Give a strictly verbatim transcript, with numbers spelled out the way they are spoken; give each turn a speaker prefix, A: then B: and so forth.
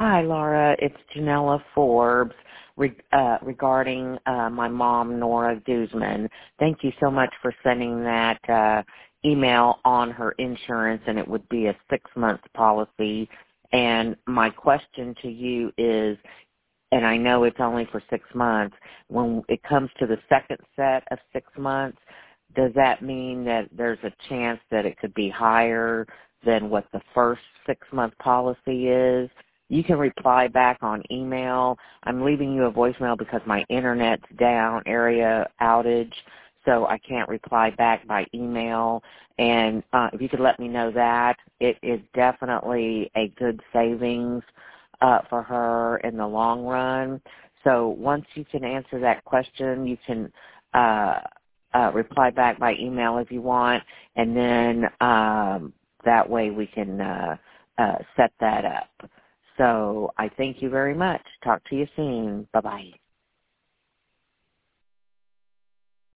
A: Hi, Laura. It's Janella Forbes re- uh, regarding uh, my mom, Nora Guzman. Thank you so much for sending that uh, email on her insurance, and it would be a six-month policy. And my question to you is, and I know it's only for six months, when it comes to the second set of six months, does that mean that there's a chance that it could be higher than what the first six-month policy is? You can reply back on email. I'm leaving you a voicemail because my internet's down, area outage, so I can't reply back by email. And uh, if you could let me know that, it is definitely a good savings uh, for her in the long run. So once you can answer that question, you can uh, uh, reply back by email if you want, and then um, that way we can uh, uh, set that up. So I thank you very much. Talk to you soon. Bye-bye.